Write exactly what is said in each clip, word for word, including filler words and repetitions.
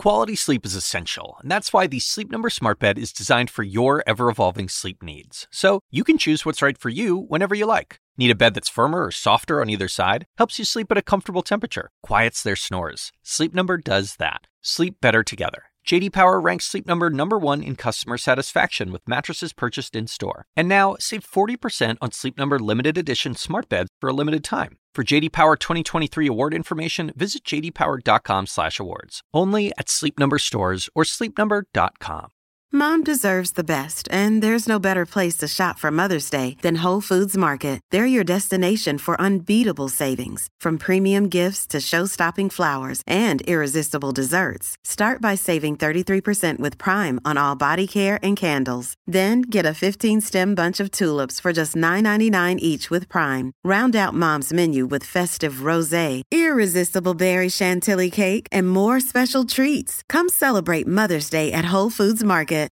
Quality sleep is essential, and that's why the Sleep Number Smart Bed is designed for your ever-evolving sleep needs. So you can choose what's right for you whenever you like. Need a bed that's firmer or softer on either side? Helps you sleep at a comfortable temperature. Quiets their snores. Sleep Number does that. Sleep better together. J D Power ranks Sleep Number number one in customer satisfaction with mattresses purchased in-store. And now, save forty percent on Sleep Number limited edition smart beds for a limited time. For J D Power twenty twenty-three award information, visit j d power dot com slash awards. Only at Sleep Number stores or sleep number dot com. Mom deserves the best, and there's no better place to shop for Mother's Day than Whole Foods Market. They're your destination for unbeatable savings, from premium gifts to show-stopping flowers and irresistible desserts. Start by saving thirty-three percent with Prime on all body care and candles. Then get a fifteen-stem bunch of tulips for just nine ninety-nine each with Prime. Round out Mom's menu with festive rosé, irresistible berry chantilly cake, and more special treats. Come celebrate Mother's Day at Whole Foods Market.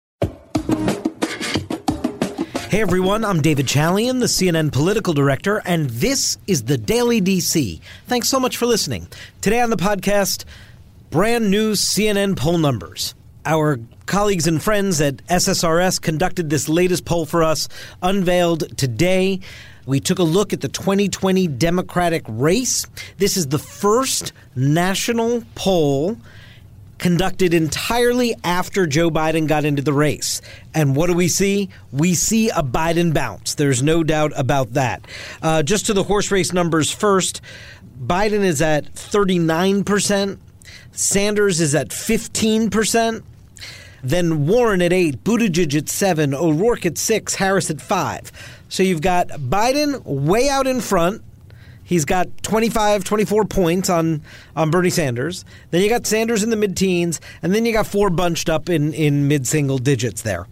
Hey everyone, I'm David Chalian, the C N N political director, and this is the Daily D C. Thanks so much for listening. Today on the podcast, brand new C N N poll numbers. Our colleagues and friends at S S R S conducted this latest poll for us, unveiled today. We took a look at the twenty twenty Democratic race. This is the first national poll conducted entirely after Joe Biden got into the race. And what do we see? We see a Biden bounce. There's no doubt about that. Uh, just to the horse race numbers first, Biden is at thirty-nine percent. Sanders is at fifteen percent. Then Warren at eight, Buttigieg at seven, O'Rourke at six, Harris at five. So you've got Biden way out in front. He's got twenty-five, twenty-four points on, on Bernie Sanders. Then you got Sanders in the mid-teens, and then you got four bunched up in, in mid-single digits there.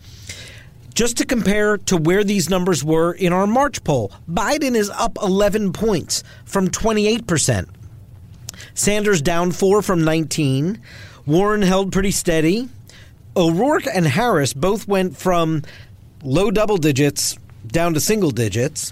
Just to compare to where these numbers were in our March poll, Biden is up eleven points from twenty-eight percent. Sanders down four from nineteen. Warren held pretty steady. O'Rourke and Harris both went from low double digits down to single digits.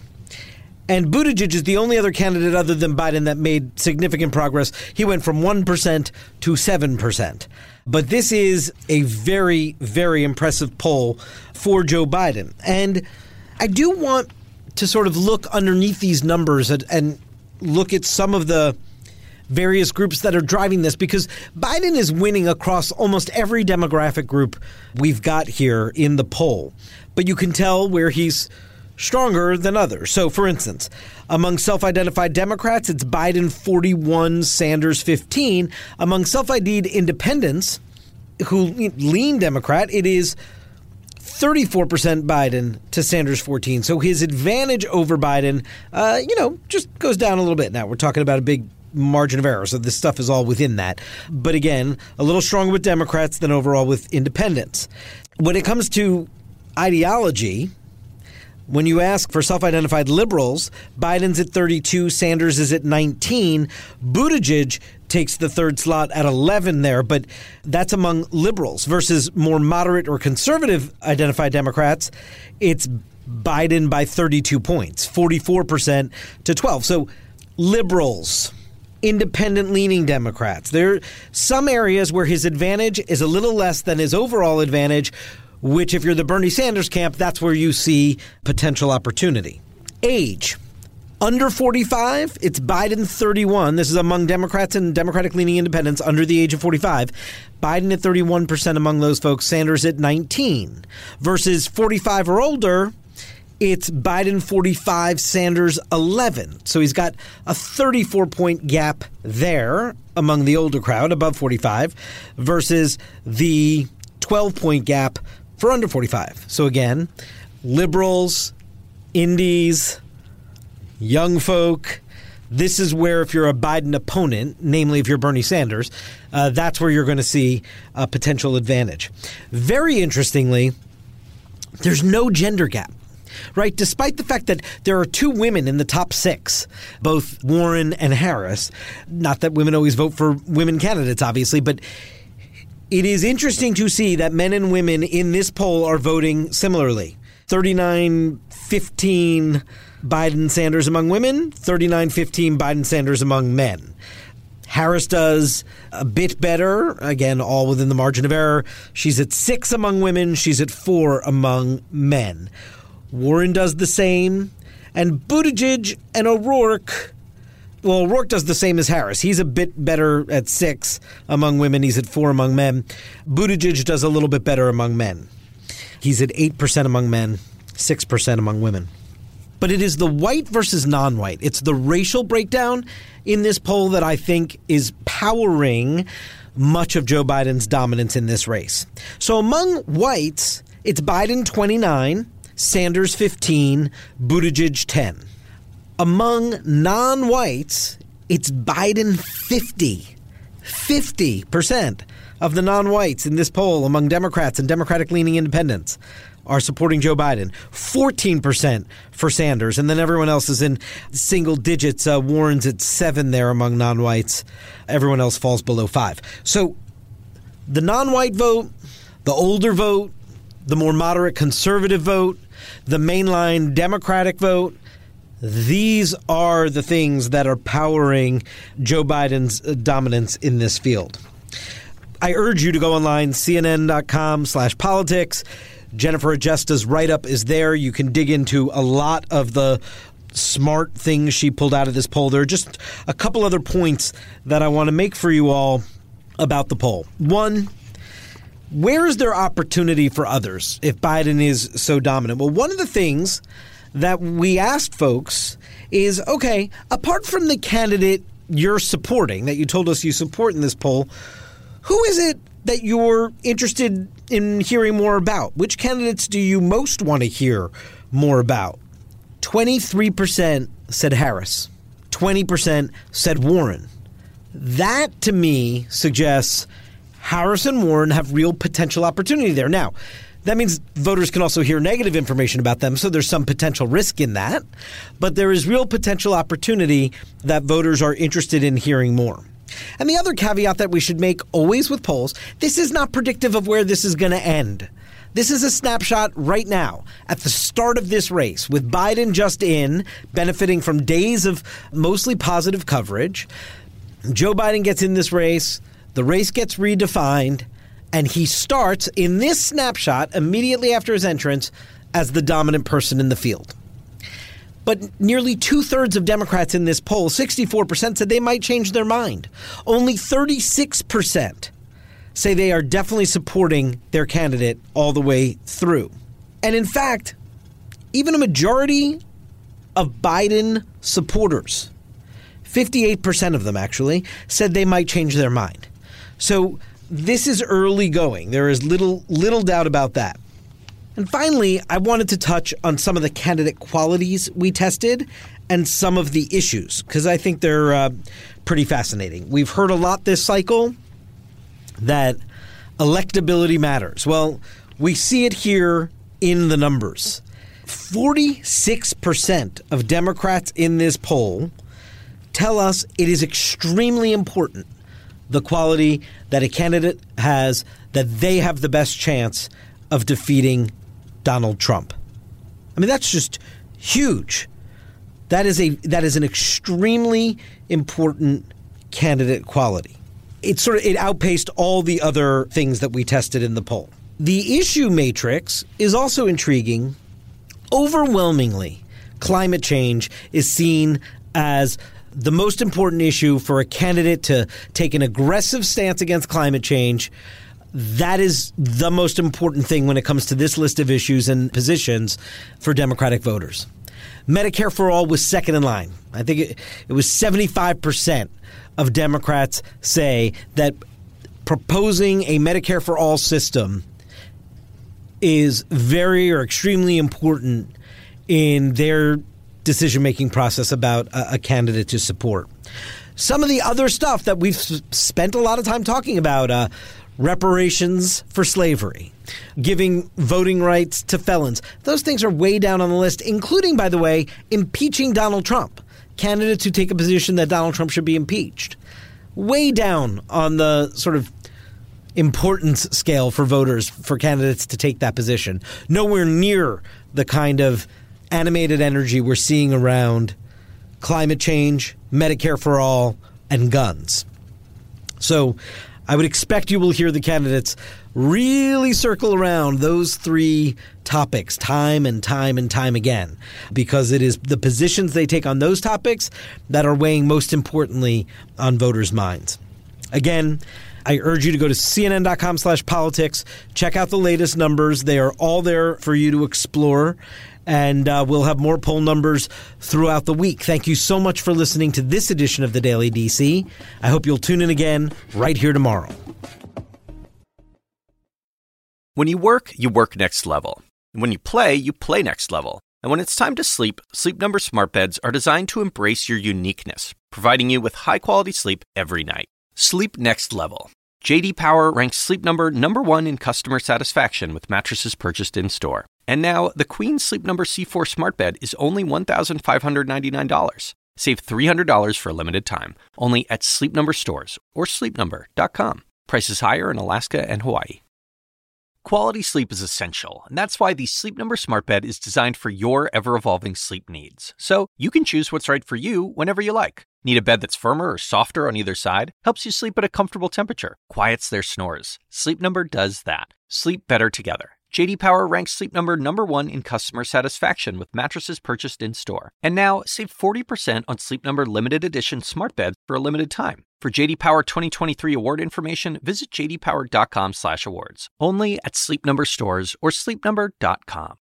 And Buttigieg is the only other candidate other than Biden that made significant progress. He went from one percent to seven percent. But this is a very, very impressive poll for Joe Biden. And I do want to sort of look underneath these numbers and, and look at some of the various groups that are driving this, because Biden is winning across almost every demographic group we've got here in the poll. But you can tell where he's stronger than others. So, for instance, among self-identified Democrats, it's Biden forty-one, Sanders fifteen. Among self-ID'd independents who lean Democrat, it is thirty-four percent Biden to Sanders fourteen. So his advantage over Biden, uh, you know, just goes down a little bit. Now, we're talking about a big margin of error, so this stuff is all within that. But again, a little stronger with Democrats than overall with independents. When it comes to ideology, when you ask for self-identified liberals, Biden's at thirty-two, Sanders is at nineteen. Buttigieg takes the third slot at eleven there, but that's among liberals versus more moderate or conservative identified Democrats. It's Biden by thirty-two points, forty-four percent to twelve. So liberals, independent-leaning Democrats, there are some areas where his advantage is a little less than his overall advantage, which if you're the Bernie Sanders camp, that's where you see potential opportunity. Age. Under forty-five, it's Biden thirty-one. This is among Democrats and Democratic-leaning independents under the age of forty-five. Biden at thirty-one percent among those folks, Sanders at nineteen. Versus forty-five or older, it's Biden forty-five, Sanders eleven. So he's got a thirty-four point gap there among the older crowd above forty-five versus the twelve point gap for under forty-five. So again, liberals, indies, young folk, this is where if you're a Biden opponent, namely if you're Bernie Sanders, uh, that's where you're going to see a potential advantage. Very interestingly, there's no gender gap. Right, despite the fact that there are two women in the top six, both Warren and Harris. Not that women always vote for women candidates, obviously, but it is interesting to see that men and women in this poll are voting similarly. thirty-nine fifteen Biden Sanders among women, thirty-nine fifteen Biden Sanders among men. Harris does a bit better, again, all within the margin of error. She's at six among women. She's at four among men. Warren does the same. And Buttigieg and O'Rourke, well, O'Rourke does the same as Harris. He's a bit better at six among women. He's at four among men. Buttigieg does a little bit better among men. He's at eight percent among men, six percent among women. But it is the white versus non-white. It's the racial breakdown in this poll that I think is powering much of Joe Biden's dominance in this race. So among whites, it's Biden twenty-nine, Sanders fifteen, Buttigieg ten. Among non-whites, it's Biden fifty. fifty percent of the non-whites in this poll among Democrats and Democratic-leaning independents are supporting Joe Biden. fourteen percent for Sanders, and then everyone else is in single digits. Uh, Warren's at seven there among non-whites. Everyone else falls below five. So the non-white vote, the older vote, the more moderate conservative vote, the mainline Democratic vote, these are the things that are powering Joe Biden's dominance in this field. I urge you to go online, cnn.com slash politics. Jennifer Agesta's write-up is there. You can dig into a lot of the smart things she pulled out of this poll. There are just a couple other points that I want to make for you all about the poll. One, where is there opportunity for others if Biden is so dominant? Well, one of the things that we asked folks is, okay, apart from the candidate you're supporting, that you told us you support in this poll, who is it that you're interested in hearing more about? Which candidates do you most want to hear more about? twenty-three percent said Harris. twenty percent said Warren. That, to me, suggests Harris and Warren have real potential opportunity there. Now, that means voters can also hear negative information about them, so there's some potential risk in that. But there is real potential opportunity that voters are interested in hearing more. And the other caveat that we should make always with polls, this is not predictive of where this is going to end. This is a snapshot right now at the start of this race with Biden just in, benefiting from days of mostly positive coverage. Joe Biden gets in this race, the race gets redefined, and he starts in this snapshot immediately after his entrance as the dominant person in the field. But nearly two-thirds of Democrats in this poll, sixty-four percent, said they might change their mind. Only thirty-six percent say they are definitely supporting their candidate all the way through. And in fact, even a majority of Biden supporters, fifty-eight percent of them actually, said they might change their mind. So this is early going. There is little little doubt about that. And finally, I wanted to touch on some of the candidate qualities we tested and some of the issues, because I think they're uh, pretty fascinating. We've heard a lot this cycle that electability matters. Well, we see it here in the numbers. forty-six percent of Democrats in this poll tell us it is extremely important, the quality that a candidate has, that they have the best chance of defeating Donald Trump. I mean, that's just huge. That is a that is an extremely important candidate quality. It sort of it outpaced all the other things that we tested in the poll. The issue matrix is also intriguing. Overwhelmingly, climate change is seen as the most important issue for a candidate to take an aggressive stance against climate change. That is the most important thing when it comes to this list of issues and positions for Democratic voters. Medicare for All was second in line. I think it, it was seventy-five percent of Democrats say that proposing a Medicare for All system is very or extremely important in their decision-making process about a, a candidate to support. Some of the other stuff that we've spent a lot of time talking about, uh, reparations for slavery, giving voting rights to felons. Those things are way down on the list, including, by the way, impeaching Donald Trump. Candidates who take a position that Donald Trump should be impeached. Way down on the sort of importance scale for voters, for candidates to take that position. Nowhere near the kind of animated energy we're seeing around climate change, Medicare for All, and guns. So I would expect you will hear the candidates really circle around those three topics time and time and time again, because it is the positions they take on those topics that are weighing most importantly on voters' minds. Again, I urge you to go to cnn.com slash politics. Check out the latest numbers. They are all there for you to explore. And uh, we'll have more poll numbers throughout the week. Thank you so much for listening to this edition of the Daily D C. I hope you'll tune in again right here tomorrow. When you work, you work next level. And when you play, you play next level. And when it's time to sleep, Sleep Number smart beds are designed to embrace your uniqueness, providing you with high-quality sleep every night. Sleep next level. J D Power ranks Sleep Number number one in customer satisfaction with mattresses purchased in-store. And now, the Queen Sleep Number C four smart bed is only one thousand five hundred ninety-nine dollars. Save three hundred dollars for a limited time, only at Sleep Number stores or sleep number dot com. Prices higher in Alaska and Hawaii. Quality sleep is essential, and that's why the Sleep Number smart bed is designed for your ever-evolving sleep needs. So you can choose what's right for you whenever you like. Need a bed that's firmer or softer on either side? Helps you sleep at a comfortable temperature. Quiets their snores. Sleep Number does that. Sleep better together. J D Power ranks Sleep Number number one in customer satisfaction with mattresses purchased in-store. And now, save forty percent on Sleep Number limited edition smart beds for a limited time. For J D Power twenty twenty-three award information, visit j d power dot com slash awards. Only at Sleep Number stores or sleep number dot com.